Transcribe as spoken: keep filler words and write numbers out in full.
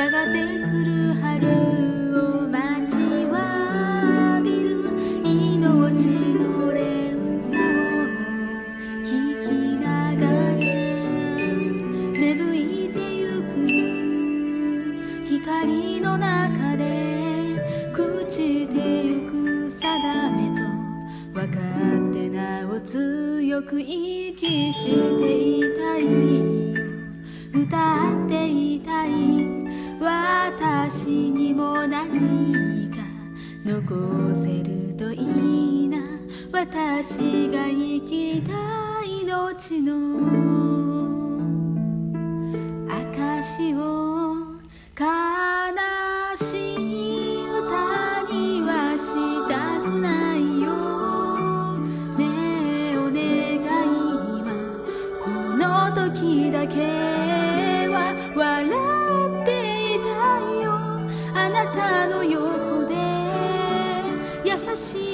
やがて来る春を待ちわびる命の連鎖を聞きながら芽吹いてゆく光の中で朽ちてゆく定めと分かってなお強く息していたい歌っていたい私にも何か残せるといいな私が生きた命の証を悲しい歌にはしたくないよねえお願い今この時だけ笑っていたいよあなたの横で優しい